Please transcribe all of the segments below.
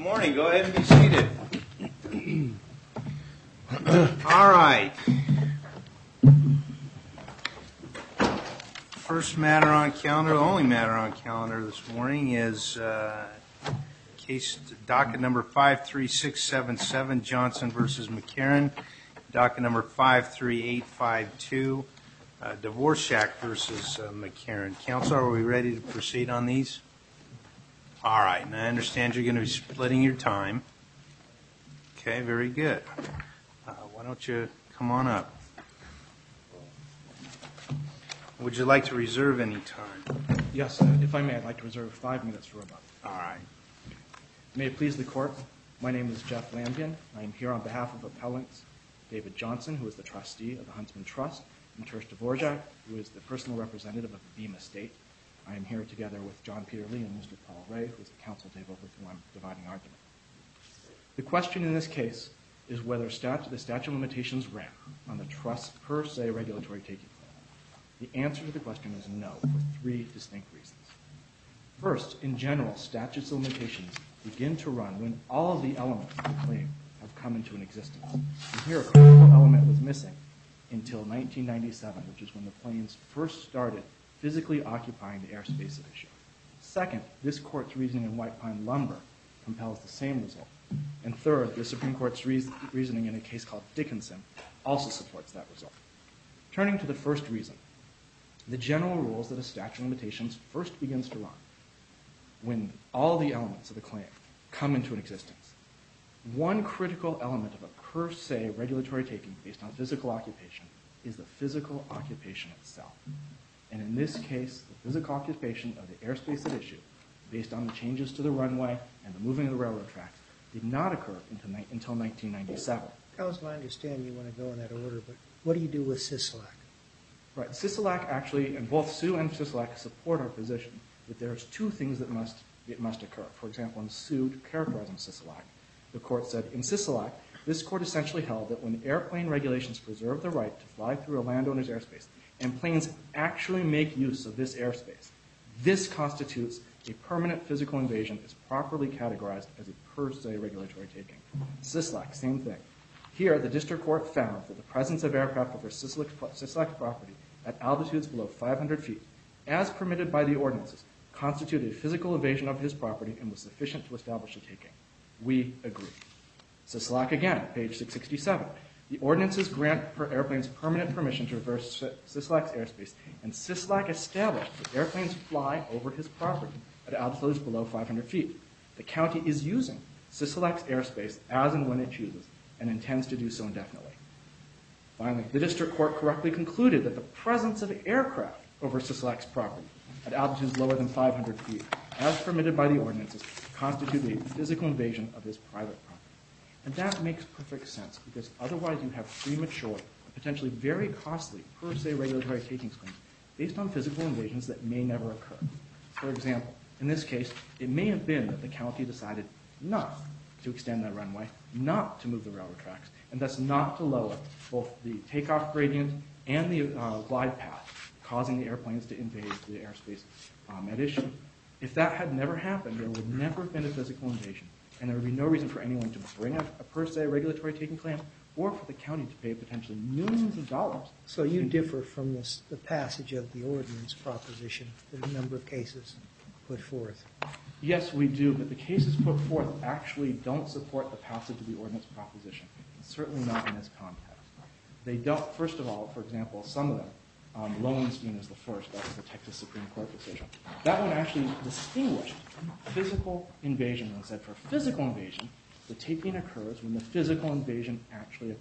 morning. Go ahead and be seated. All right. First matter on calendar, the only matter on calendar this morning is case docket number 53677, Johnson versus McCarran. Docket number 53852, Dvorak versus McCarran. Counsel, are we ready to proceed on these? All right, and I understand you're going to be splitting your time. Okay, very good. Why don't you come on up? Would you like to reserve any time? Yes, if I may, I'd like to reserve 5 minutes for rebuttal. All right. May it please the Court, my name is Jeff Lambian. I am here on behalf of appellants David Johnson, who is the trustee of the Huntsman Trust, and Tersh Dvorak, who is the personal representative of the Beam Estate. I am here together with John Peter Lee and Mr. Paul Ray, who is at counsel table with whom I'm dividing argument. The question in this case is whether the statute of limitations ran on the trust's per se regulatory taking claim. The answer to the question is no, for 3 distinct reasons. First, in general, statutes of limitations begin to run when all of the elements of the claim have come into an existence. And here, a critical element was missing until 1997, which is when the planes first started physically occupying the airspace at issue. Second, this Court's reasoning in White Pine Lumber compels the same result. And third, the Supreme Court's reasoning in a case called Dickinson also supports that result. Turning to the first reason, the general rules that a statute of limitations first begins to run when all the elements of the claim come into an existence. One critical element of a per se regulatory taking based on physical occupation is the physical occupation itself. And in this case, the physical occupation of the airspace at issue, based on the changes to the runway and the moving of the railroad tracks, did not occur until 1997. Counsel, I understand you want to go in that order, but what do you do with Sisolak? Right. Sisolak actually, and both Sue and Sisolak support our position that there's 2 things that must occur. For example, in Sue, to characterize in Sisolak, the Court said, in Sisolak, this Court essentially held that when airplane regulations preserve the right to fly through a landowner's airspace, and planes actually make use of this airspace, this constitutes a permanent physical invasion is properly categorized as a per se regulatory taking. Sisolak, same thing. Here, the District Court found that the presence of aircraft over Sisolak's property at altitudes below 500 feet, as permitted by the ordinances, constituted a physical invasion of his property and was sufficient to establish a taking. We agree. Sisolak again, page 667. The ordinances grant airplanes permanent permission to traverse Sisolak's airspace, and Sisolak established that airplanes fly over his property at altitudes below 500 feet. The county is using Sisolak's airspace as and when it chooses, and intends to do so indefinitely. Finally, the District Court correctly concluded that the presence of aircraft over Sisolak's property at altitudes lower than 500 feet, as permitted by the ordinances, constituted a physical invasion of his private property. And that makes perfect sense, because otherwise you have premature, potentially very costly, per se regulatory takings claims based on physical invasions that may never occur. For example, in this case, it may have been that the county decided not to extend that runway, not to move the railroad tracks, and thus not to lower both the takeoff gradient and the glide path, causing the airplanes to invade the airspace at issue. If that had never happened, there would never have been a physical invasion, and there would be no reason for anyone to bring a per se regulatory taking claim or for the county to pay potentially millions of dollars. So you differ from the passage of the ordinance proposition that a number of cases put forth? Yes, we do, but the cases put forth actually don't support the passage of the ordinance proposition, certainly not in this context. They don't, first of all, for example, some of them, Lowenstein is the first, that was the Texas Supreme Court decision. That one actually distinguished physical invasion and said for physical invasion, the taking occurs when the physical invasion actually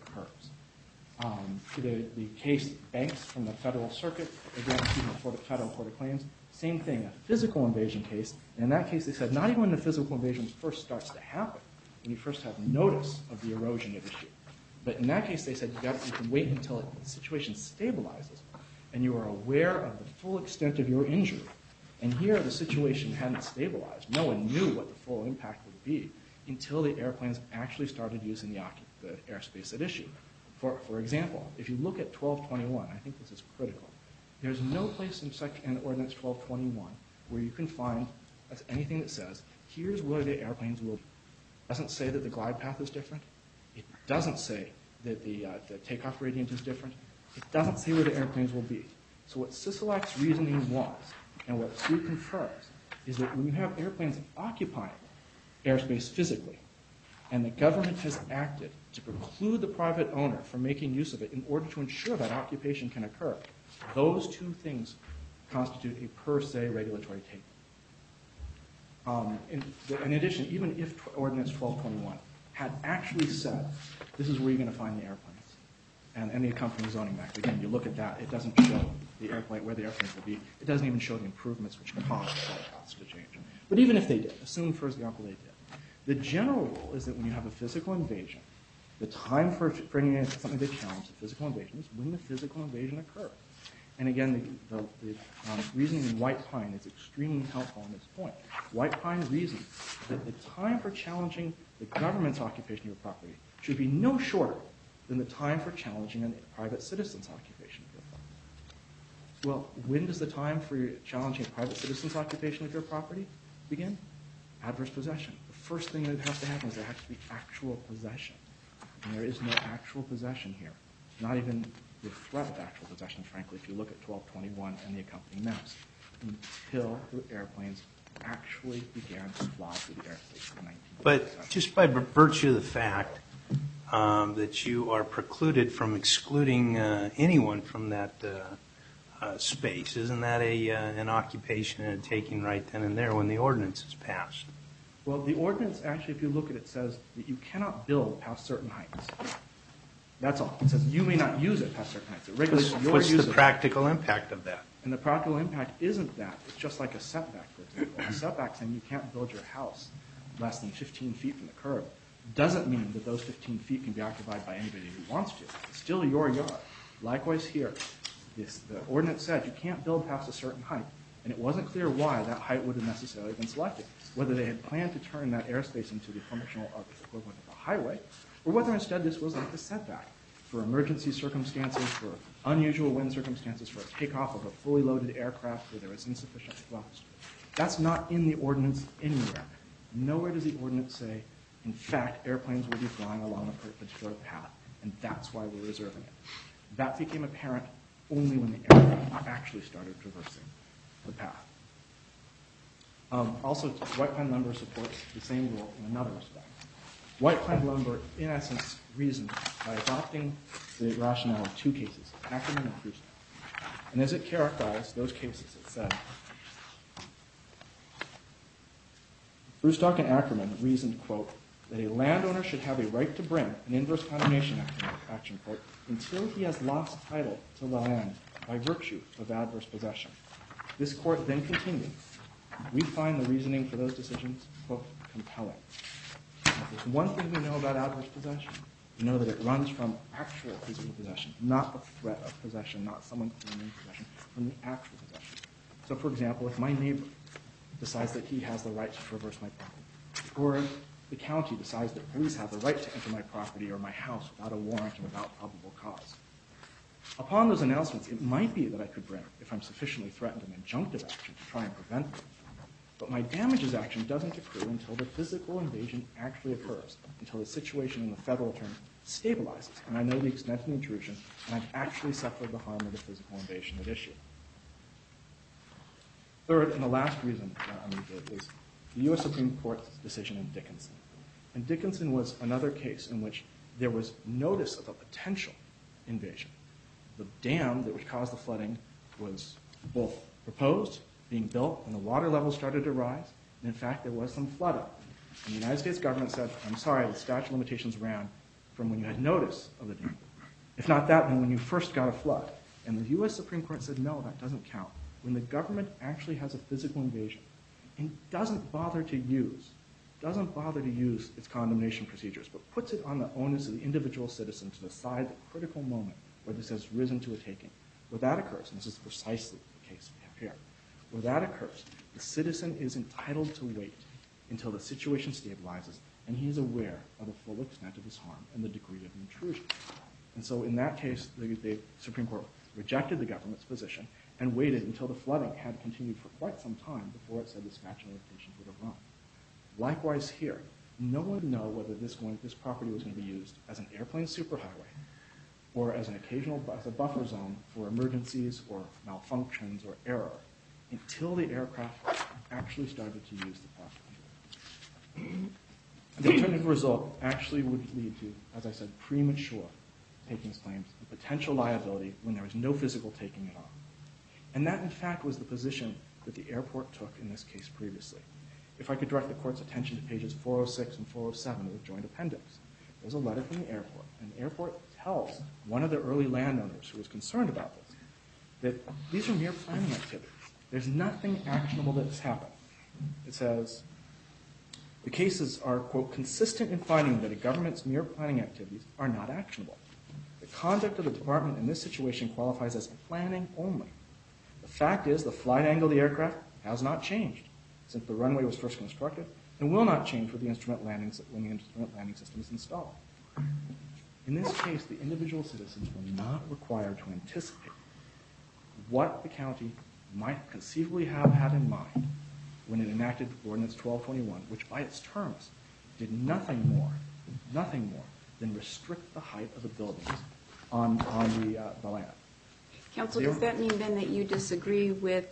occurs. The case Banks from the Federal Circuit, again, before the Federal Court of Claims, same thing, a physical invasion case. And in that case, they said not even when the physical invasion first starts to happen, when you first have notice of the erosion at issue. But in that case, they said you can wait until the situation stabilizes and you are aware of the full extent of your injury. And here, the situation hadn't stabilized. No one knew what the full impact would be until the airplanes actually started using the airspace at issue. For example, if you look at 1221, I think this is critical. There's no place in Ordinance 1221 where you can find anything that says, here's where the airplanes will be. doesn't say that the glide path is different. It doesn't say that the takeoff gradient is different. It doesn't say where the airplanes will be. So what Sisolak's reasoning was, and what Sue confirms, is that when you have airplanes occupying airspace physically, and the government has acted to preclude the private owner from making use of it in order to ensure that occupation can occur, those two things constitute a per se regulatory taking. In addition, even if Ordinance 1221 had actually said, this is where you're going to find the airplanes, and the accompanying zoning map, again, you look at that, it doesn't show the airplane, where the airplanes will be. It doesn't even show the improvements which cause the flight paths to change. But even if they did, assume for example they did, the general rule is that when you have a physical invasion, the time for bringing in something to challenge the physical invasion is when the physical invasion occurs. And again, the reasoning in White Pine is extremely helpful on this point. White Pine reasons that the time for challenging the government's occupation of your property should be no shorter than the time for challenging a private citizen's occupation of your property. Well, when does the time for challenging a private citizen's occupation of your property begin? Adverse possession. The first thing that has to happen is there has to be actual possession. And there is no actual possession here. Not even the threat of actual possession, frankly, if you look at 1221 and the accompanying maps, until the airplanes actually began to fly through the airspace in 1957. But just by virtue of the fact that you are precluded from excluding anyone from that space, isn't that an occupation and a taking right then and there when the ordinance is passed? Well, the ordinance actually, if you look at it, says that you cannot build past certain heights. That's all. It says you may not use it past certain heights. It regulates your use of it. What's the practical impact of that? And the practical impact isn't that. It's just like a setback, for example. A setback saying you can't build your house less than 15 feet from the curb doesn't mean that those 15 feet can be occupied by anybody who wants to. It's still your yard. Likewise here, the ordinance said you can't build past a certain height, and it wasn't clear why that height would have necessarily been selected, whether they had planned to turn that airspace into the functional equivalent of a highway, or whether instead this was like the setback for emergency circumstances, for unusual wind circumstances, for a takeoff of a fully loaded aircraft where there was insufficient thrust. That's not in the ordinance anywhere. Nowhere does the ordinance say, in fact, airplanes will be flying along a particular path, and that's why we're reserving it. That became apparent only when the aircraft actually started traversing the path. Also, White Pine Lumber supports the same rule in another respect. White Pine Lumber, in essence, reasoned by adopting the rationale of two cases, Ackerman and Frustock. And as it characterized those cases, it said, Frustock and Ackerman reasoned, quote, that a landowner should have a right to bring an inverse condemnation action, quote, until he has lost title to the land by virtue of adverse possession. This court then continued, we find the reasoning for those decisions, quote, compelling. If there's one thing we know about adverse possession, we know that it runs from actual physical possession, not the threat of possession, not someone claiming possession, from the actual possession. So, for example, if my neighbor decides that he has the right to traverse my property, or if the county decides that police have the right to enter my property or my house without a warrant and without probable cause, upon those announcements, it might be that I could bring, if I'm sufficiently threatened, an injunctive action to try and prevent them. But my damages action doesn't accrue until the physical invasion actually occurs, until the situation in the federal term stabilizes, and I know the extent of the intrusion, and I've actually suffered the harm of the physical invasion at issue. Third, and the last reason I'm going to give is the U.S. Supreme Court's decision in Dickinson. And Dickinson was another case in which there was notice of a potential invasion. The dam that would cause the flooding was both proposed, being built, and the water level started to rise. And in fact, there was some flooding. And the United States government said, I'm sorry, the statute of limitations ran from when you had notice of the dam. If not that, then when you first got a flood. And the U.S. Supreme Court said, no, that doesn't count. When the government actually has a physical invasion and doesn't bother to use its condemnation procedures, but puts it on the onus of the individual citizen to decide the critical moment where this has risen to a taking. Where that occurs, and this is precisely the case we have here, where that occurs, the citizen is entitled to wait until the situation stabilizes and he is aware of the full extent of his harm and the degree of intrusion. And so in that case, the Supreme Court rejected the government's position and waited until the flooding had continued for quite some time before it said the statute of limitations would have run. Likewise here, no one would know whether this property was going to be used as an airplane superhighway or as a buffer zone for emergencies or malfunctions or error until the aircraft actually started to use the property. The alternative result actually would lead to, as I said, premature takings claims and potential liability when there was no physical taking at all. And that, in fact, was the position that the airport took in this case previously. If I could direct the Court's attention to pages 406 and 407 of the Joint Appendix, there's a letter from the airport, and the airport tells one of the early landowners who was concerned about this that these are mere planning activities. There's nothing actionable that has happened. It says, the cases are, quote, consistent in finding that a government's mere planning activities are not actionable. The conduct of the department in this situation qualifies as planning only. The fact is the flight angle of the aircraft has not changed since the runway was first constructed and will not change when the instrument landing system is installed. In this case, the individual citizens were not required to anticipate what the county might conceivably have had in mind when it enacted Ordinance 1221, which by its terms did nothing more than restrict the height of the buildings on the land. Counsel, does that mean then that you disagree with,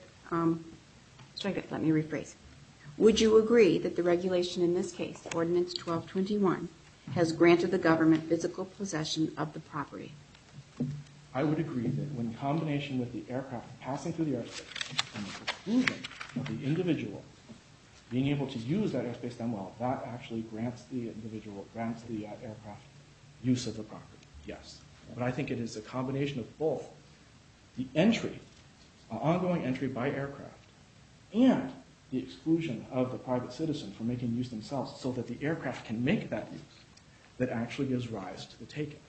let me rephrase. Would you agree that the regulation in this case, Ordinance 1221, has granted the government physical possession of the property? I would agree that when in combination with the aircraft passing through the airspace and the exclusion of the individual being able to use that airspace then well, that actually grants the aircraft use of the property, yes. But I think it is a combination of both the entry, ongoing entry by aircraft, and the exclusion of the private citizen from making use themselves so that the aircraft can make that use that actually gives rise to the taking.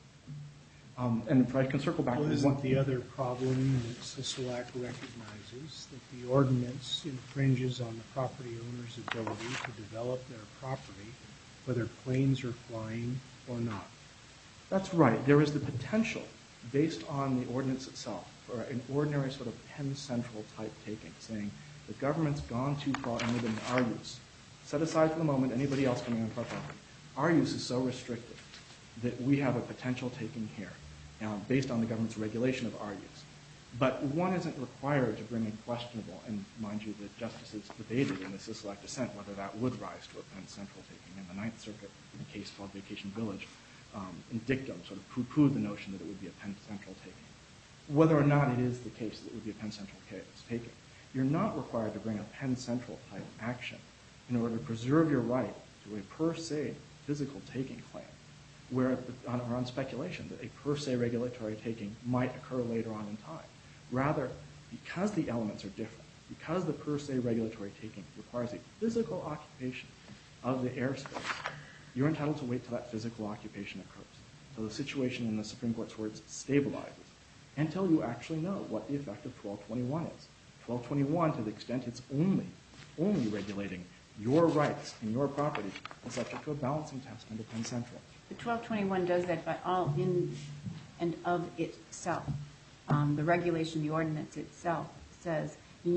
And if I can circle back to Well, one. isn't the other problem that CISLAC recognizes that the ordinance infringes on the property owner's ability to develop their property, whether planes are flying or not? That's right. There is the potential, based on the ordinance itself, for an ordinary sort of Penn Central type taking, saying the government's gone too far and within our use. Set aside for the moment anybody else coming on our property. Our use is so restrictive that we have a potential taking here, based on the government's regulation of our use. But one isn't required to bring in questionable, and mind you, the justices debated in the CISLAC dissent whether that would rise to a Penn Central taking. In the Ninth Circuit, in a case called Vacation Village, in dictum, sort of poo-pooed the notion that it would be a Penn Central taking. Whether or not it is the case that it would be a Penn Central taking, you're not required to bring a Penn Central type action in order to preserve your right to a per se physical taking claim, where on speculation that a per se regulatory taking might occur later on in time. Rather, because the elements are different, because the per se regulatory taking requires a physical occupation of the airspace, you're entitled to wait till that physical occupation occurs. So the situation in the Supreme Court's words stabilizes until you actually know what the effect of 1221 is. 1221, to the extent it's only regulating your rights and your property, is subject to a balancing test under Penn Central. The 1221 does that by all in and of itself. The regulation, the ordinance itself says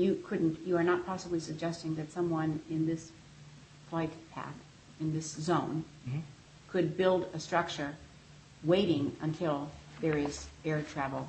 you are not possibly suggesting that someone in this flight path, in this zone, could build a structure waiting until there is air travel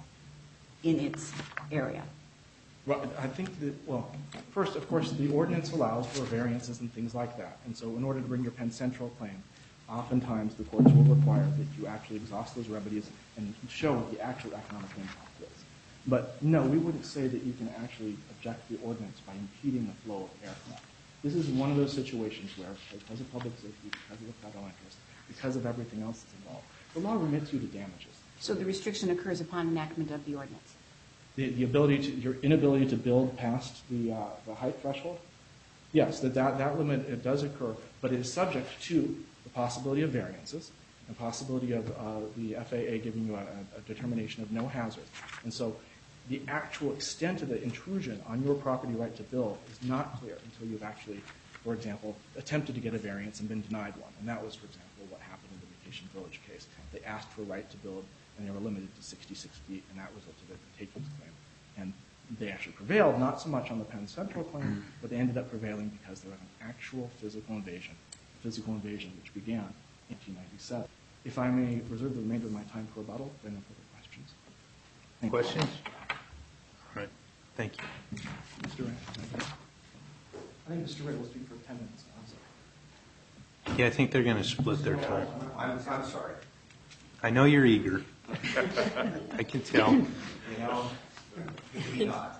in its area. Well, I think that, first, of course, the ordinance allows for variances and things like that. And so in order to bring your Penn Central claim, oftentimes the courts will require that you actually exhaust those remedies and show what the actual economic impact is. But no, we wouldn't say that you can actually object to the ordinance by impeding the flow of aircraft. This is one of those situations where, because of public safety, because of the federal interest, because of everything else that's involved, the law remits you to damages. So the restriction occurs upon enactment of the ordinance? The ability to, your inability to build past the height threshold? Yes, that limit, it does occur, but it is subject to the possibility of variances, the possibility of the FAA giving you a determination of no hazard. And so the actual extent of the intrusion on your property right to build is not clear until you've actually, for example, attempted to get a variance and been denied one. And that was, for example, what happened in the Vacation Village case. They asked for a right to build, and they were limited to 66 feet, and that resulted in a takings claim. And they actually prevailed, not so much on the Penn Central claim, but they ended up prevailing because there was an actual physical invasion of physical invasion, which began in 1897. If I may reserve the remainder of my time for rebuttal, if there are no further questions. Thank you. Questions? All right. Thank you. Mr. Ray. I think Mr. Ray will speak for 10 minutes. I'm sorry. Yeah, I think they're going to split their time. I'm sorry. I know you're eager. I can tell. You know, maybe not.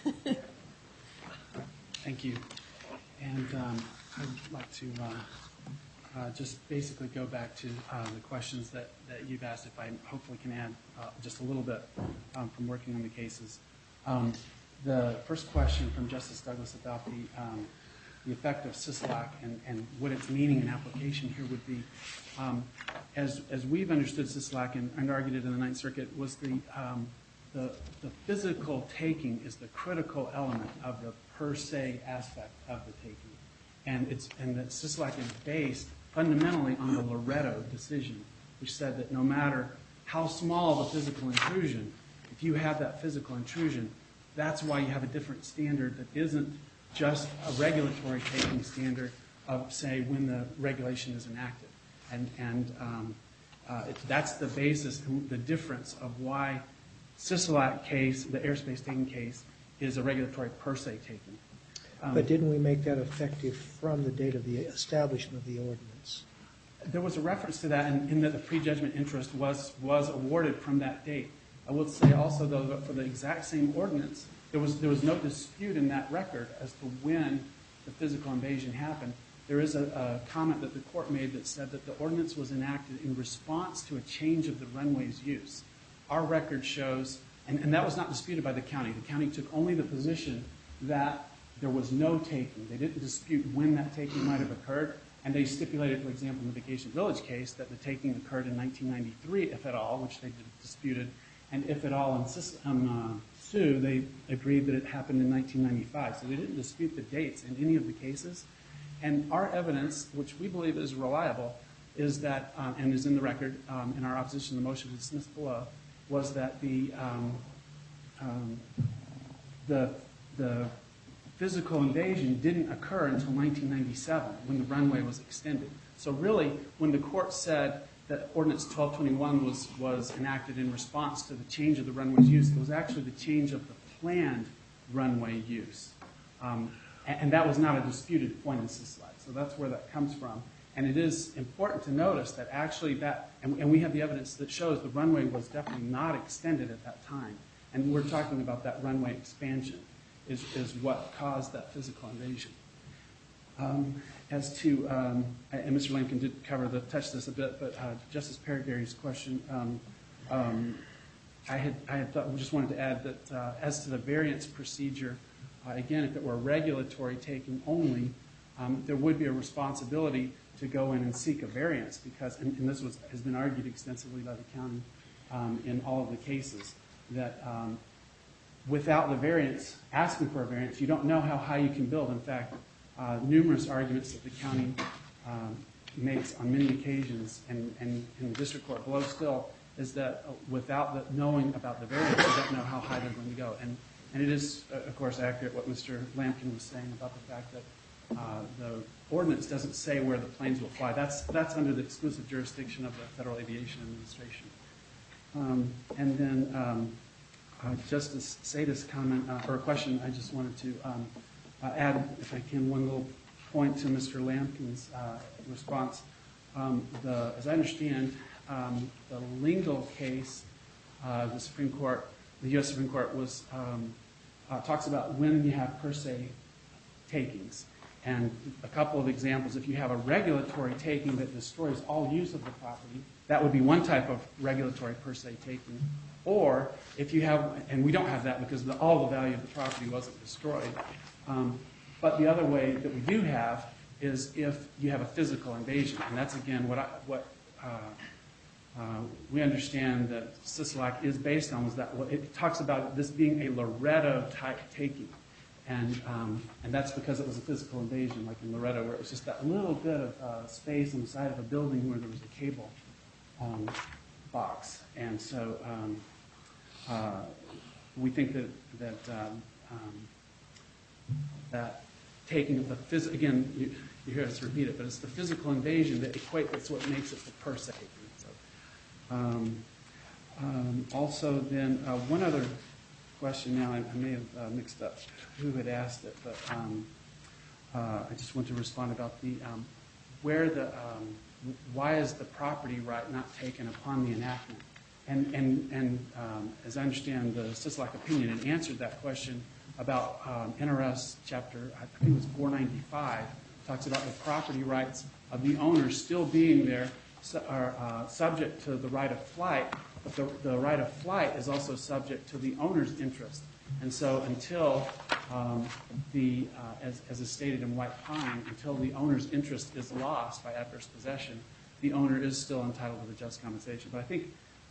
Thank you. And I'd like to just basically go back to the questions that you've asked, if I hopefully can add just a little bit from working on the cases. The first question from Justice Douglas about the effect of Sisolak and what its meaning and application here would be, as we've understood Sisolak and argued it in the Ninth Circuit, was the physical taking is the critical element of the per se aspect of the taking. And that Sisolak is based fundamentally on the Loretto decision, which said that no matter how small the physical intrusion, if you have that physical intrusion, that's why you have a different standard that isn't just a regulatory taking standard of, say, when the regulation is enacted. That's the basis, the difference of why Sisolak case, the airspace taking case, is a regulatory per se taking. But didn't we make that effective from the date of the establishment of the ordinance? There was a reference to that in that the prejudgment interest was awarded from that date. I would say also, though, that for the exact same ordinance, there was no dispute in that record as to when the physical invasion happened. There is a comment that the court made that said that the ordinance was enacted in response to a change of the runway's use. Our record shows, and that was not disputed by the county. The county took only the position that there was no taking. They didn't dispute when that taking might have occurred, and they stipulated, for example, in the Vacation Village case, that the taking occurred in 1993, if at all, which they disputed, and if at all in Sioux, they agreed that it happened in 1995. So they didn't dispute the dates in any of the cases. And our evidence, which we believe is reliable, is that, and is in the record in our opposition to the motion to dismiss below, was that the physical invasion didn't occur until 1997, when the runway was extended. So really, when the court said that Ordinance 1221 was enacted in response to the change of the runway's use, it was actually the change of the planned runway use. And that was not a disputed point in Sisolak. So that's where that comes from. And it is important to notice that actually that, and we have the evidence that shows the runway was definitely not extended at that time. And we're talking about that runway expansion is what caused that physical invasion. As to, and Mr. Lincoln did touch this a bit, but Justice Perrigary's question, I had thought, we just wanted to add that as to the variance procedure, again, if it were regulatory taking only, there would be a responsibility to go in and seek a variance because, and this has been argued extensively by the county in all of the cases, that without the variance, asking for a variance, you don't know how high you can build. In fact, numerous arguments that the county makes on many occasions, and in the district court below still, is that without knowing about the variance, you don't know how high they're going to go. And it is, of course, accurate what Mr. Lampkin was saying about the fact that the ordinance doesn't say where the planes will fly. That's under the exclusive jurisdiction of the Federal Aviation Administration. And then Justice Sada's comment, or a question, I just wanted to add, if I can, one little point to Mr. Lampkin's response. As I understand, the Lingle case, the Supreme Court, the U.S. Supreme Court talks about when you have per se takings. And a couple of examples, if you have a regulatory taking that destroys all use of the property, that would be one type of regulatory per se taking. Or if you have, and we don't have that because all the value of the property wasn't destroyed. But the other way that we do have is if you have a physical invasion. And that's, again, what we understand that Sisolak is based on, is that it talks about this being a Loretto-type taking. And that's because it was a physical invasion, like in Loretto, where it was just that little bit of space on the side of a building where there was a cable box. And so we think that taking of the physical, again, you hear us repeat it, but it's the physical invasion that that's what makes it the per se. So, also then, one other question now, I may have mixed up who had asked it, but I just want to respond about the, why is the property right not taken upon the enactment? And as I understand the Sisolak opinion, it answered that question about NRS chapter, I think it was 495, talks about the property rights of the owners still being there, are subject to the right of flight, but the right of flight is also subject to the owner's interest. And so until as is stated in White Pine, until the owner's interest is lost by adverse possession, the owner is still entitled to the just compensation. But I think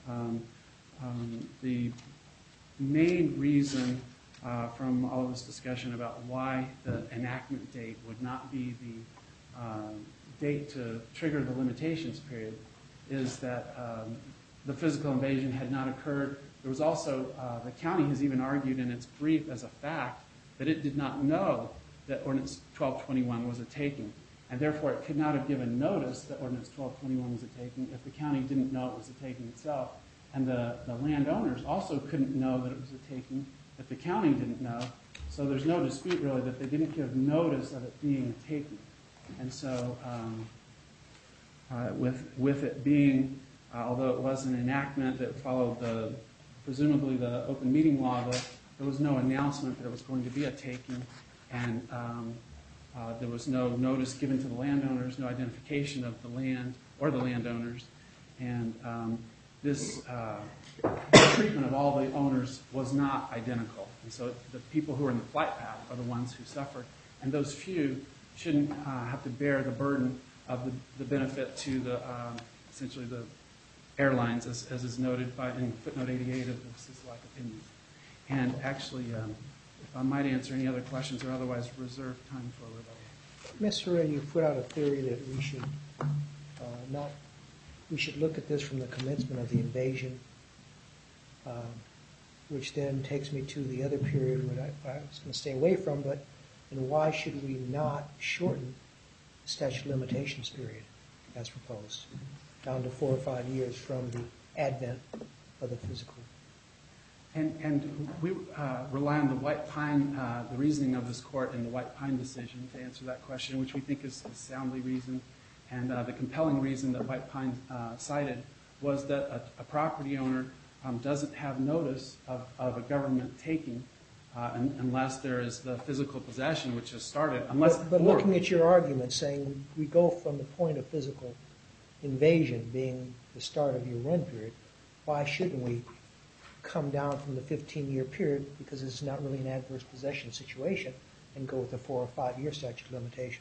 the main reason from all of this discussion about why the enactment date would not be the date to trigger the limitations period is that the physical invasion had not occurred. There was also, the county has even argued in its brief as a fact that it did not know that Ordinance 1221 was a taking, and therefore it could not have given notice that Ordinance 1221 was a taking if the county didn't know it was a taking itself. And the landowners also couldn't know that it was a taking if the county didn't know. So there's no dispute really that they didn't give notice of it being a taking. And so with it being, although it was an enactment that followed presumably the open meeting law, there was no announcement that it was going to be a taking, and there was no notice given to the landowners, no identification of the land or the landowners, and this treatment of all the owners was not identical. And so the people who are in the flight path are the ones who suffered, and those few shouldn't have to bear the burden of the benefit to the essentially the airlines, as is noted in footnote 88 of the Sisolak opinion. And actually, if I might answer any other questions or otherwise reserve time for rebuttal. Mr. Wren, you put out a theory that we should look at this from the commencement of the invasion, which then takes me to the other period that I was going to stay away from, and why should we not shorten the statute of limitations period as proposed, down to 4 or 5 years from the advent of the physical? And we rely on the White Pine, the reasoning of this court in the White Pine decision to answer that question, which we think is soundly reasoned. And the compelling reason that White Pine cited was that a property owner doesn't have notice of a government taking unless there is the physical possession, which has started. But looking at your argument, saying we go from the point of physical invasion being the start of your run period, why shouldn't we come down from the 15-year period, because it's not really an adverse possession situation, and go with the 4 or 5 year statute of limitation?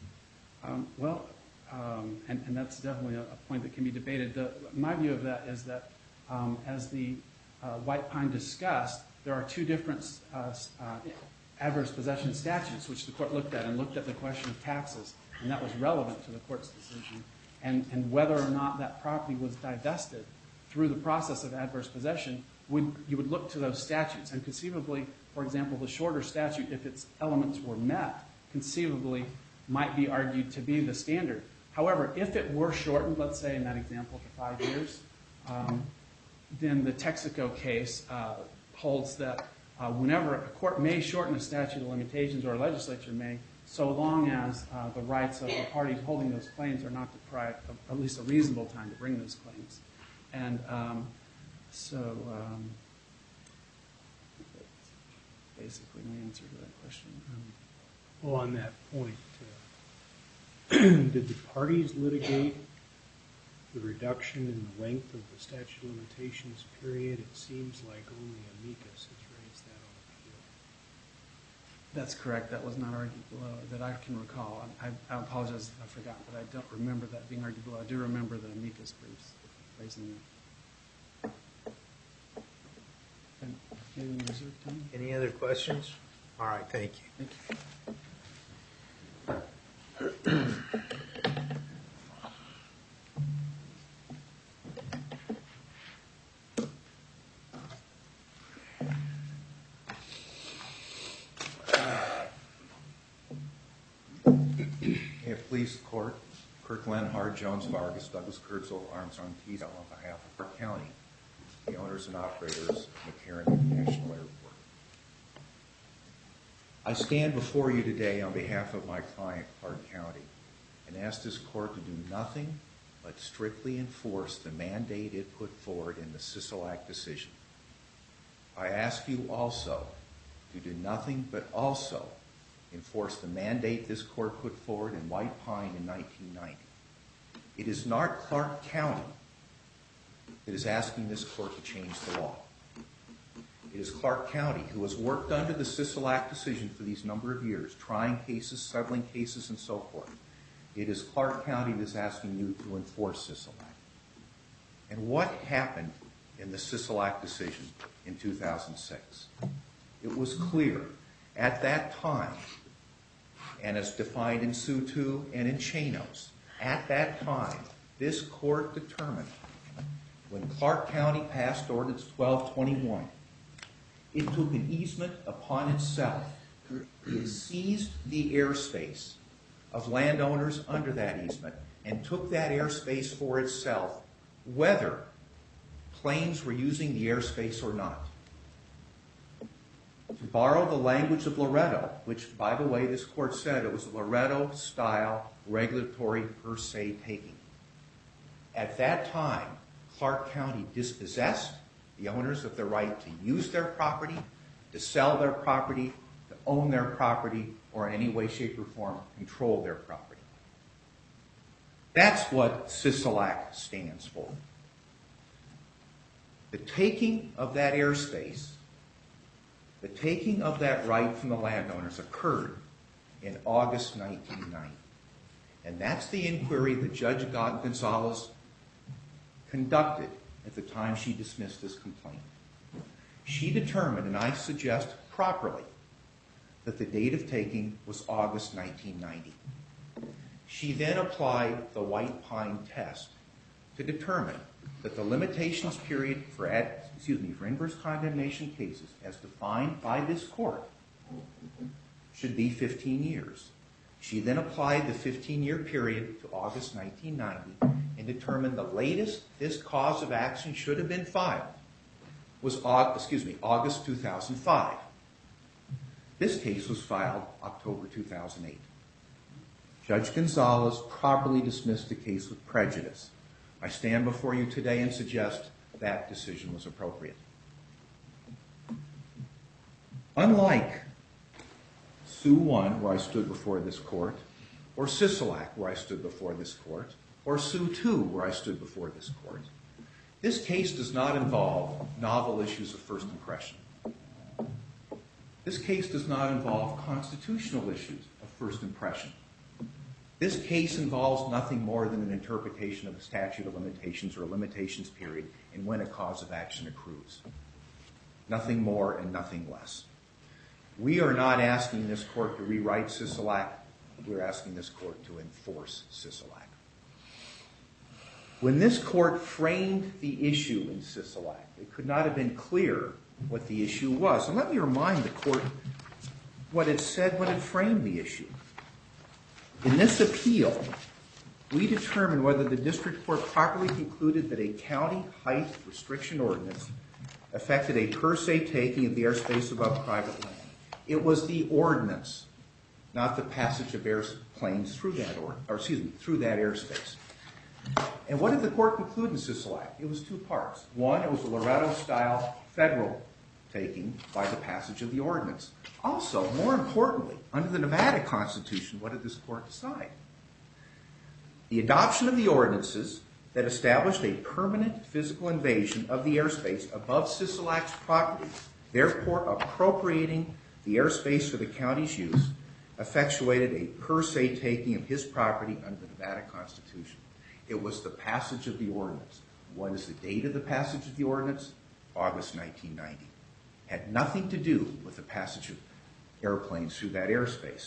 And that's definitely a point that can be debated. My view of that is that, as the White Pine discussed, there are 2 different adverse possession statutes which the court looked at, and looked at the question of taxes, and that was relevant to the court's decision. And whether or not that property was divested through the process of adverse possession, you would look to those statutes. And conceivably, for example, the shorter statute, if its elements were met, conceivably might be argued to be the standard. However, if it were shortened, let's say in that example to 5 years, then the Texaco case holds that whenever a court may shorten a statute of limitations, or a legislature may, so long as the rights of the parties holding those claims are not deprived of at least a reasonable time to bring those claims. And so that's basically my answer to that question. Well, on that point, did the parties litigate the reduction in the length of the statute of limitations period? It seems like only amicus has raised that on appeal. That's correct. That was not argued below, that I can recall. I apologize if I forgot, but I don't remember that being argued below. I do remember the amicus briefs raising that. Any other questions? All right, thank you. Thank you. please the court? Kirk Lenhard, Jones Vargas, Douglas Kurtzel, Armstrong Teasdale on behalf of Park County, the owners and operators of McCarran International Airport. I stand before you today on behalf of my client, Park County, and ask this court to do nothing but strictly enforce the mandate it put forward in the Sisolak decision. I ask you also to do nothing but also enforce the mandate this court put forward in White Pine in 1990. It is not Clark County that is asking this court to change the law. It is Clark County, who has worked under the Sisolak decision for these number of years, trying cases, settling cases, and so forth. It is Clark County that is asking you to enforce Sisolak. And what happened in the Sisolak decision in 2006? It was clear at that time, and as defined in Sue 2 and in Chanos, at that time, this court determined when Clark County passed Ordinance 1221, it took an easement upon itself. It seized the airspace of landowners under that easement and took that airspace for itself, whether planes were using the airspace or not. To borrow the language of Loretto, which, by the way, this court said it was a Loretto-style regulatory per se taking. At that time, Clark County dispossessed the owners of the right to use their property, to sell their property, to own their property, or in any way, shape, or form control their property. That's what Sisolak stands for. The taking of that airspace, the taking of that right from the landowners occurred in August 1990. And that's the inquiry that Judge Gonzalez conducted at the time she dismissed this complaint. She determined, and I suggest properly, that the date of taking was August 1990. She then applied the White Pine test to determine that the limitations period for inverse condemnation cases, as defined by this court, should be 15 years. She then applied the 15-year period to August 1990 and determined the latest this cause of action should have been filed was August 2005. This case was filed October 2008. Judge Gonzalez properly dismissed the case with prejudice. I stand before you today and suggest that decision was appropriate. Unlike Sue 1, where I stood before this court, or Sisolak, where I stood before this court, or Sue 2, where I stood before this court, this case does not involve novel issues of first impression. This case does not involve constitutional issues of first impression. This case involves nothing more than an interpretation of the statute of limitations or a limitations period and when a cause of action accrues. Nothing more and nothing less. We are not asking this court to rewrite Sisolak. We're asking this court to enforce Sisolak. When this court framed the issue in Sisolak, it could not have been clear what the issue was. And let me remind the court what it said when it framed the issue. In this appeal, we determined whether the district court properly concluded that a county height restriction ordinance affected a per se taking of the airspace above private land. It was the ordinance, not the passage of airplanes through that through that airspace. And what did the court conclude in Sisolak? It was two parts. One, it was a Loretto-style federal taking by the passage of the ordinance. Also, more importantly, under the Nevada Constitution, what did this court decide? The adoption of the ordinances that established a permanent physical invasion of the airspace above Sisolak's property, therefore appropriating the airspace for the county's use, effectuated a per se taking of his property under the Nevada Constitution. It was the passage of the ordinance. What is the date of the passage of the ordinance? August 1990. Had nothing to do with the passage of airplanes through that airspace.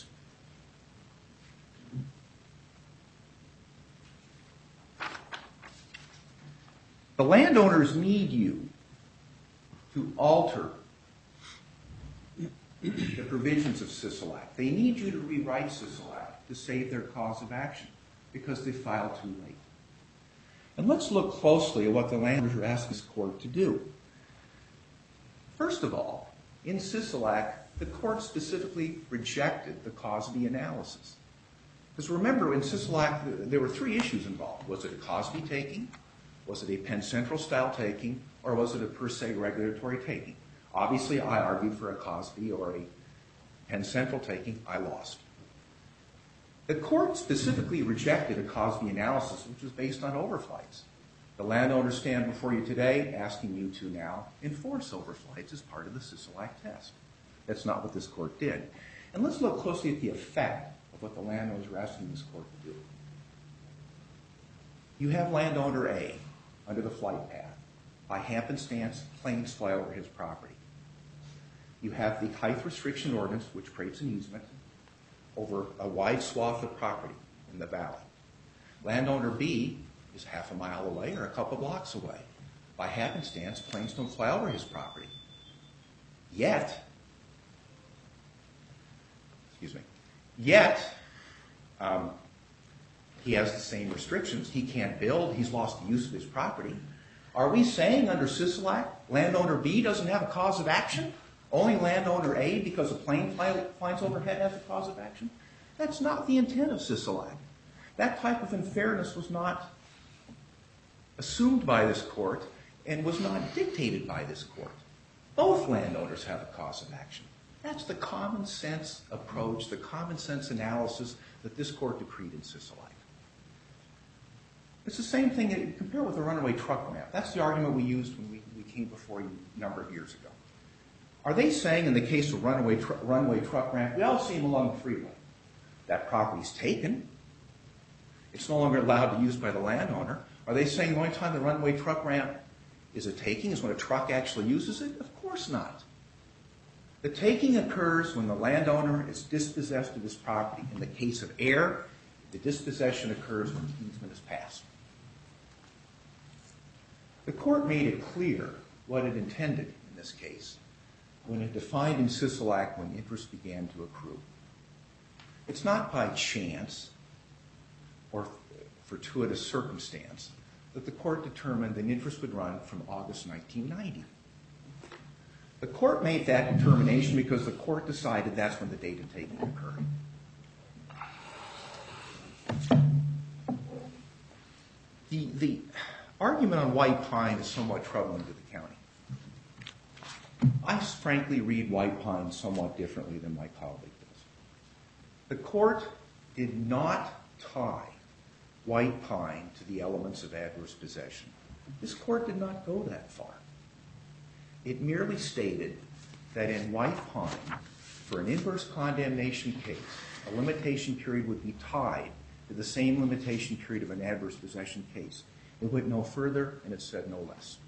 The landowners need you to alter the provisions of Sisolak. They need you to rewrite Sisolak to save their cause of action because they filed too late. And let's look closely at what the landowners are asking this court to do. First of all, in Sisolak, the court specifically rejected the Cosby analysis. Because remember, in Sisolak, there were three issues involved. Was it a Cosby taking? Was it a Penn Central style taking? Or was it a per se regulatory taking? Obviously, I argued for a Cosby or a Penn Central taking. I lost. The court specifically rejected a Cosby analysis, which was based on overflights. The landowners stand before you today asking you to now enforce overflights as part of the Sisolak test. That's not what this court did. And let's look closely at the effect of what the landowners are asking this court to do. You have landowner A under the flight path. By happenstance, planes fly over his property. You have the height restriction ordinance, which creates an easement over a wide swath of property in the valley. Landowner B is half a mile away or a couple blocks away. By happenstance, planes don't fly over his property. Yet, he has the same restrictions. He can't build. He's lost the use of his property. Are we saying under Sisolak, landowner B doesn't have a cause of action? Only landowner A, because a plane flies overhead, has a cause of action? That's not the intent of Sisolak. That type of unfairness was not assumed by this court and was not dictated by this court. Both landowners have a cause of action. That's the common sense approach, the common sense analysis that this court decreed in Sisolak. It's the same thing, compare with the runaway truck ramp. That's the argument we used when we came before you a number of years ago. Are they saying in the case of runway truck ramp, we all see him along the freeway. That property's taken. It's no longer allowed to be used by the landowner. Are they saying the only time the runway truck ramp is a taking is when a truck actually uses it? Of course not. The taking occurs when the landowner is dispossessed of his property. In the case of air, the dispossession occurs when the easement is passed. The court made it clear what it intended in this case when it defined in Sisolak when interest began to accrue. It's not by chance or fortuitous circumstance that the court determined that interest would run from August 1990. The court made that determination because the court decided that's when the date of taking occurred. The argument on White Pine is somewhat troubling to the county. I frankly read White Pine somewhat differently than my colleague does. The court did not tie White Pine to the elements of adverse possession. This court did not go that far. It merely stated that in White Pine, for an inverse condemnation case, a limitation period would be tied to the same limitation period of an adverse possession case. It went no further, and it said no less.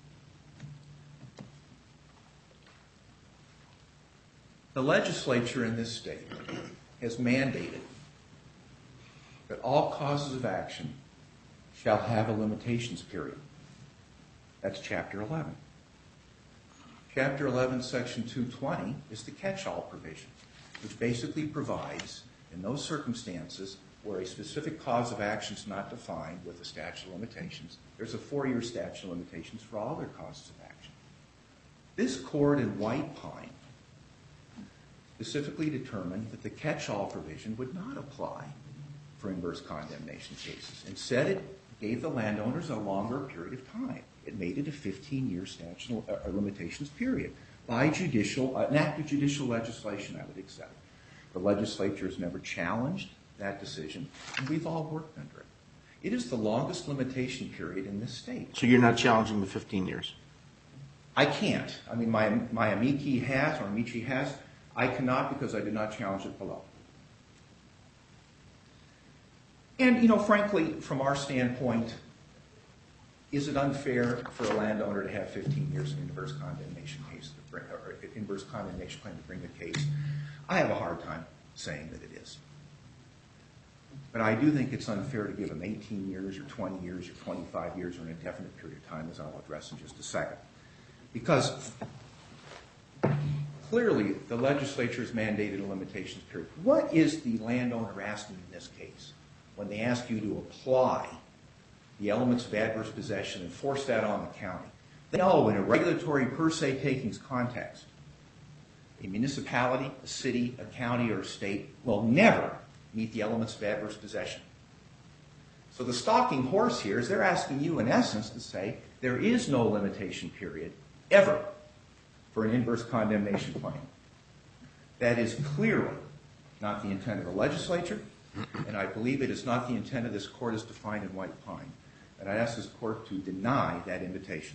The legislature in this state has mandated that all causes of action shall have a limitations period. That's Chapter 11. Chapter 11, Section 220 is the catch-all provision, which basically provides, in those circumstances where a specific cause of action is not defined with a statute of limitations, there's a 4-year statute of limitations for all other causes of action. This court in White Pine specifically determined that the catch-all provision would not apply for inverse condemnation cases. Instead, it gave the landowners a longer period of time. It made it a 15-year statute of limitations period. By an act of judicial legislation, I would accept. The legislature has never challenged that decision, and we've all worked under it. It is the longest limitation period in this state. So you're not challenging the 15 years? I can't. I mean, my amici has, or amici has. I cannot because I did not challenge it below. And, frankly, from our standpoint, is it unfair for a landowner to have 15 years in an inverse condemnation case, or inverse condemnation claim to bring the case? I have a hard time saying that it is. But I do think it's unfair to give them 18 years or 20 years or 25 years or an indefinite period of time, as I'll address in just a second. Because Clearly, the legislature has mandated a limitations period. What is the landowner asking in this case when they ask you to apply the elements of adverse possession and force that on the county? They know in a regulatory per se takings context, a municipality, a city, a county, or a state will never meet the elements of adverse possession. So the stalking horse here is they're asking you, in essence, to say there is no limitation period ever for an inverse condemnation claim. That is clearly not the intent of the legislature, and I believe it is not the intent of this court as defined in White Pine. And I ask this court to deny that invitation.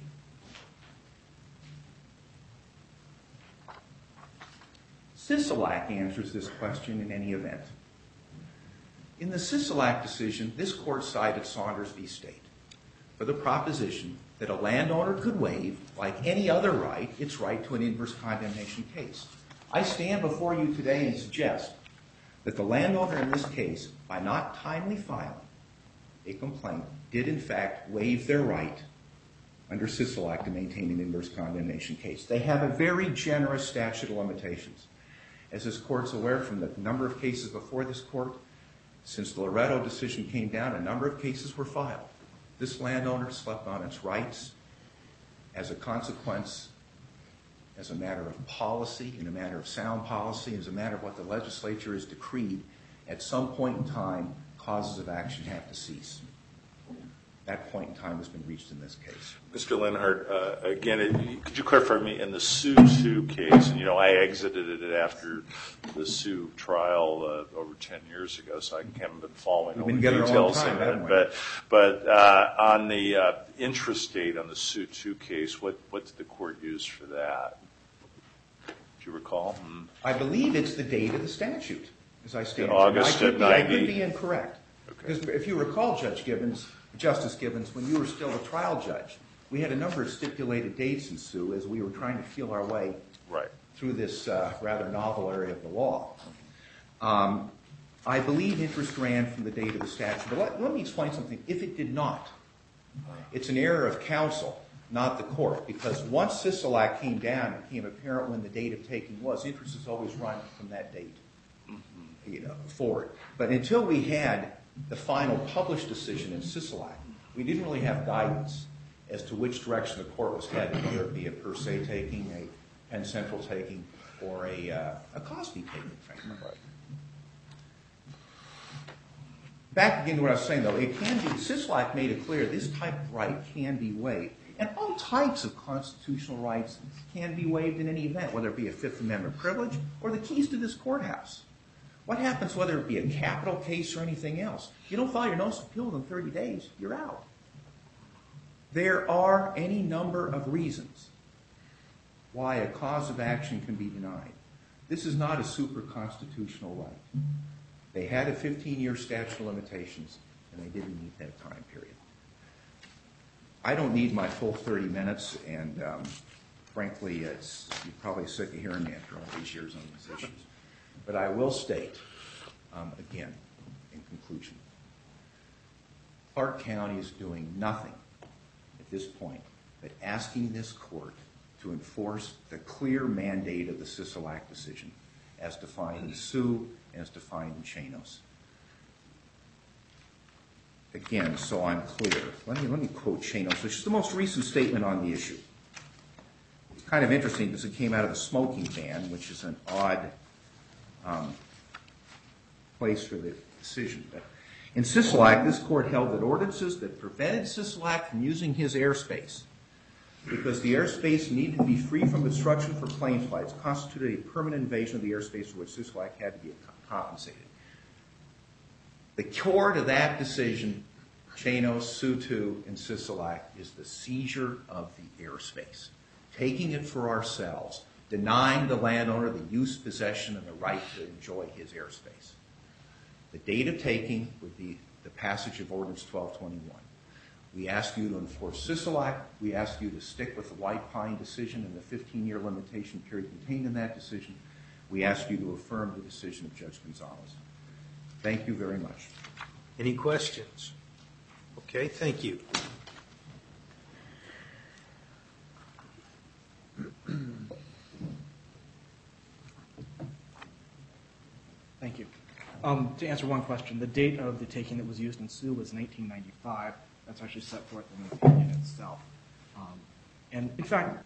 Sisolak answers this question in any event. In the Sisolak decision, this court cited Saunders v. State for the proposition that a landowner could waive, like any other right, its right to an inverse condemnation case. I stand before you today and suggest that the landowner in this case, by not timely filing a complaint, did in fact waive their right under Sisolak to maintain an inverse condemnation case. They have a very generous statute of limitations. As this court's aware from the number of cases before this court, since the Loretto decision came down, a number of cases were filed. This landowner slept on its rights as a consequence, as a matter of policy, in a matter of sound policy, as a matter of what the legislature has decreed. At some point in time, causes of action have to cease. That point in time has been reached in this case. Mr. Lenhart, again, could you clarify me in the Sue case? And, I exited it after the Sue trial over 10 years ago, so I haven't been following all the details of it. But on the interest date on the Sue 2 case, what did the court use for that? Do you recall? I believe it's the date of the statute, as I stated. August of 90. I could be incorrect. Okay. Because if you recall, Justice Gibbons, when you were still a trial judge, we had a number of stipulated dates in Sue as we were trying to feel our way through this rather novel area of the law. I believe interest ran from the date of the statute. But let me explain something. If it did not, it's an error of counsel, not the court, because once Sisolak came down, it became apparent when the date of taking was. Interest is always run from that date forward. But until we had the final published decision in Sisolak, we didn't really have guidance as to which direction the court was headed, whether it be a per se taking, a Penn Central taking, or a Cosby taking, frankly. Back again to what I was saying, though, it can be, Sisolak made it clear this type of right can be waived. And all types of constitutional rights can be waived in any event, whether it be a Fifth Amendment privilege or the keys to this courthouse. What happens whether it be a capital case or anything else? If you don't file your notice of appeal within 30 days, you're out. There are any number of reasons why a cause of action can be denied. This is not a super constitutional right. They had a 15-year statute of limitations, and they didn't meet that time period. I don't need my full 30 minutes, and frankly, you're probably sick of hearing me after all these years on these issues. But I will state, again, in conclusion, Clark County is doing nothing at this point but asking this court to enforce the clear mandate of the Sisolak decision as defined in Sue and as defined in Chanos. Again, so I'm clear, let me quote Chanos, which is the most recent statement on the issue. It's kind of interesting because it came out of the smoking ban, which is an odd place for the decision. But in Sisolak, this court held that ordinances that prevented Sisolak from using his airspace because the airspace needed to be free from obstruction for plane flights constituted a permanent invasion of the airspace for which Sisolak had to be compensated. The core to that decision, Chanos, Sue 2, and Sisolak, is the seizure of the airspace, taking it for ourselves, denying the landowner the use, possession, and the right to enjoy his airspace. The date of taking would be the passage of Ordinance 1221. We ask you to enforce Sisolak. We ask you to stick with the White Pine decision and the 15-year limitation period contained in that decision. We ask you to affirm the decision of Judge Gonzalez. Thank you very much. Any questions? Okay, thank you. To answer one question, the date of the taking that was used in Sioux was 1995. That's actually set forth in the opinion itself. And in fact,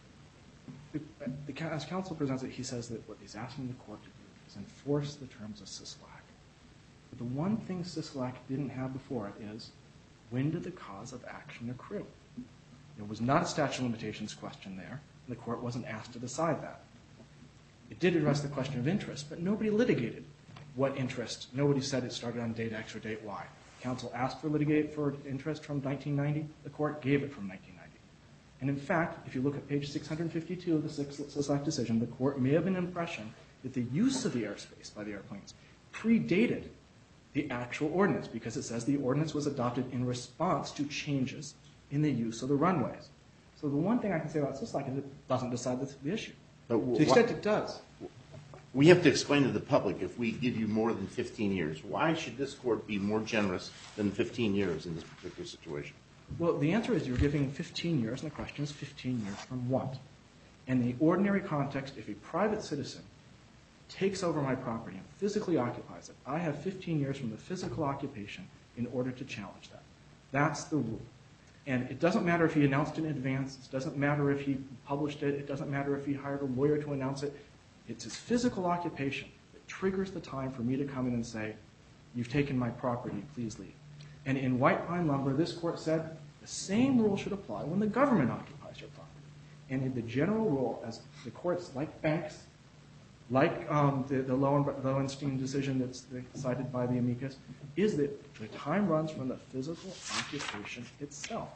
as counsel presents it, he says that what he's asking the court to do is enforce the terms of Sisolak. But the one thing Sisolak didn't have before it is, when did the cause of action accrue? There was not a statute of limitations question there, and the court wasn't asked to decide that. It did address the question of interest, but nobody litigated what interest. Nobody said it started on date X or date Y. Counsel asked for interest from 1990. The court gave it from 1990. And in fact, if you look at page 652 of the Sisolak decision, the court may have an impression that the use of the airspace by the airplanes predated the actual ordinance, because it says the ordinance was adopted in response to changes in the use of the runways. So the one thing I can say about Sisolak is it doesn't decide the issue. To the extent it does. We have to explain to the public, if we give you more than 15 years, why should this court be more generous than 15 years in this particular situation? Well, the answer is you're giving 15 years, and the question is 15 years from what? In the ordinary context, if a private citizen takes over my property and physically occupies it, I have 15 years from the physical occupation in order to challenge that. That's the rule. And it doesn't matter if he announced it in advance. It doesn't matter if he published it. It doesn't matter if he hired a lawyer to announce it. It's his physical occupation that triggers the time for me to come in and say, you've taken my property, please leave. And in White Pine Lumber, this court said the same rule should apply when the government occupies your property. And in the general rule, as the courts like Banks, like the Lowenstein decision that's cited by the amicus, is that the time runs from the physical occupation itself.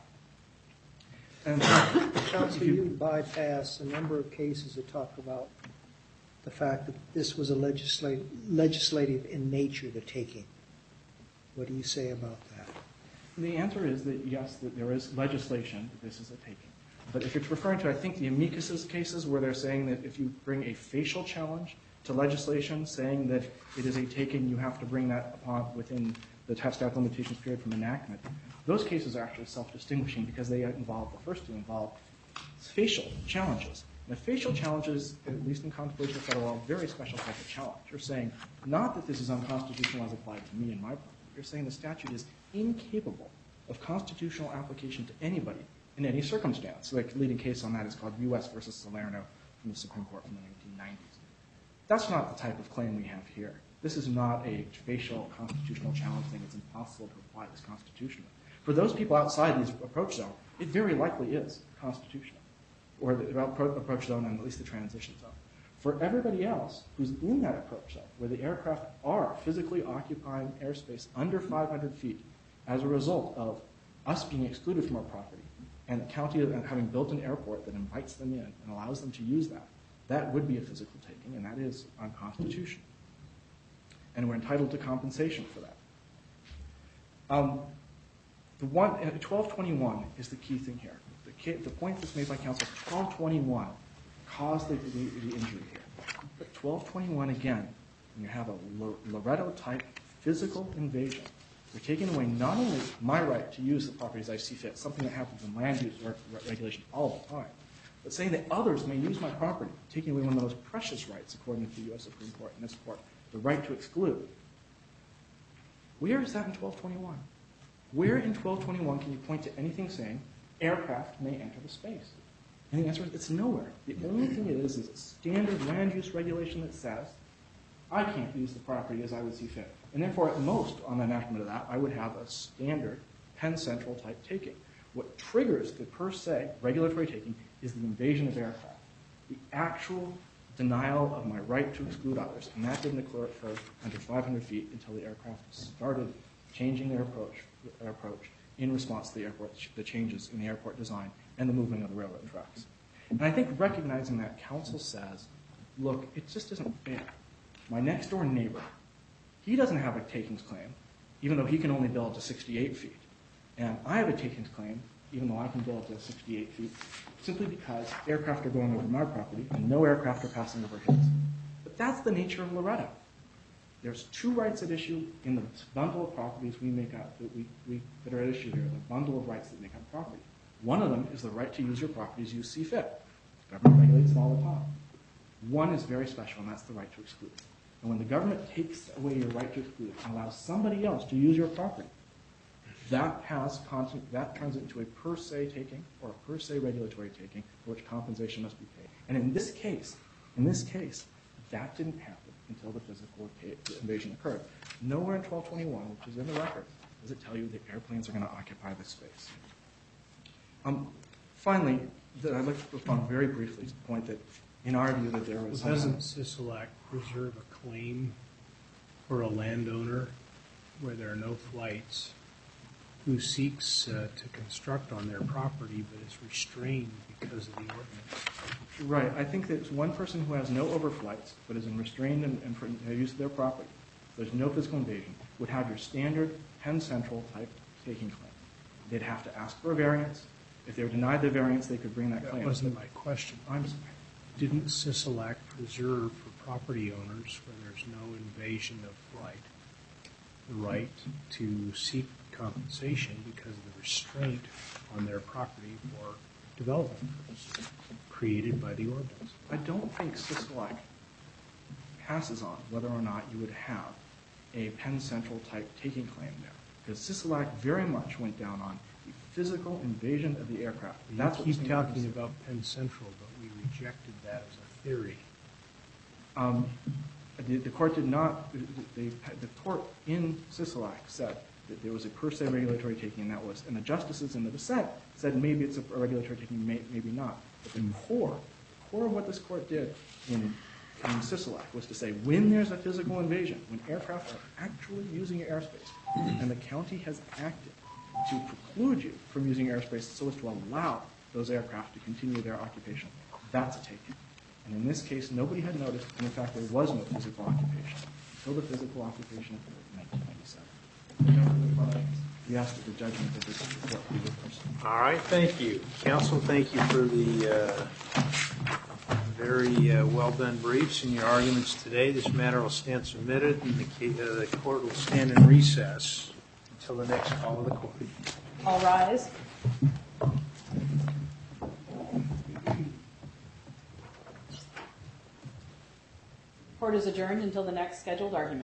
And Counsel, you bypass a number of cases that talk about the fact that this was a legislative in nature, the taking. What do you say about that? The answer is that, yes, that there is legislation that this is a taking. But if it's referring to, I think, the amicus's cases where they're saying that if you bring a facial challenge to legislation saying that it is a taking, you have to bring that upon within the statute of limitations period from enactment, those cases are actually self-distinguishing because they involve, the first two involve facial challenges. And the facial challenges, at least in contemplation of federal law, are a very special type of challenge. You're saying not that this is unconstitutional as applied to me and my property. You're saying the statute is incapable of constitutional application to anybody in any circumstance. So the leading case on that is called U.S. versus Salerno from the Supreme Court from the 1990s. That's not the type of claim we have here. This is not a facial constitutional challenge thing. It's impossible to apply this constitutionally. For those people outside these approach zone, it very likely is constitutional, or the approach zone and at least the transition zone. For everybody else who's in that approach zone, where the aircraft are physically occupying airspace under 500 feet as a result of us being excluded from our property, and the county having built an airport that invites them in and allows them to use that, that would be a physical taking, and that is unconstitutional. And we're entitled to compensation for that. 1221 is the key thing here. The point that's made by counsel, 1221 caused the injury here. But 1221, again, when you have a Loretto-type physical invasion, you're taking away not only my right to use the property as I see fit, something that happens in land use regulation all the time, but saying that others may use my property, taking away one of the most precious rights, according to the U.S. Supreme Court and this court, the right to exclude. Where is that in 1221? Where in 1221 can you point to anything saying aircraft may enter the space? And the answer is it's nowhere. The only thing it is a standard land use regulation that says I can't use the property as I would see fit. And therefore, at most, on the enactment of that, I would have a standard Penn Central type taking. What triggers the per se regulatory taking is the invasion of aircraft, the actual denial of my right to exclude others. And that didn't occur under 500 feet until the aircraft started changing their approach in response to the changes in the airport design and the movement of the railroad tracks. And I think recognizing that, counsel says, look, it just isn't fair. My next door neighbor, he doesn't have a takings claim, even though he can only build to 68 feet. And I have a takings claim, even though I can build to 68 feet, simply because aircraft are going over my property and no aircraft are passing over his. But that's the nature of Loretto. There's two rights at issue in the bundle of properties we make up, that are at issue here, the bundle of rights that make up property. One of them is the right to use your property as you see fit. The government regulates it all the time. One is very special, and that's the right to exclude. And when the government takes away your right to exclude and allows somebody else to use your property, that turns it into a per se taking or a per se regulatory taking for which compensation must be paid. And in this case, that didn't happen until the physical invasion occurred. Nowhere in 1221, which is in the record, does it tell you that airplanes are going to occupy this space. Finally, I'd like to respond very briefly to the point that, in our view, that there was... Doesn't Sisolak reserve a claim for a landowner where there are no flights who seeks to construct on their property but is restrained because of the ordinance? Right. I think that one person who has no overflights but is restrained and for the use of their property, there's no physical invasion, would have your standard Penn Central type taking claim. They'd have to ask for a variance. If they were denied the variance, they could bring that claim. That wasn't my question. I'm sorry. Didn't Sisolak preserve for property owners where there's no invasion of flight the right to seek compensation because of the restraint on their property for development purposes created by the ordinance? I don't think Sisolak passes on whether or not you would have a Penn Central type taking claim there. Because Sisolak very much went down on the physical invasion of the aircraft. That's what you keep talking about Penn Central, but we rejected that as a theory. The court did not, the court in Sisolak said that there was a per se regulatory taking, and that was, and the justices in the dissent said maybe it's a regulatory taking, maybe not. But the core of what this court did in Sisolak was to say when there's a physical invasion, when aircraft are actually using your airspace, and the county has acted to preclude you from using airspace so as to allow those aircraft to continue their occupation, that's a taking. And in this case, nobody had noticed, and in fact, there was no physical occupation until the physical occupation occurred in 1997. We ask that the judgment of this court be reversed. All right, thank you. Counsel, thank you for the very well-done briefs and your arguments today. This matter will stand submitted, and the court will stand in recess until the next call of the court. All rise. Court is adjourned until the next scheduled argument.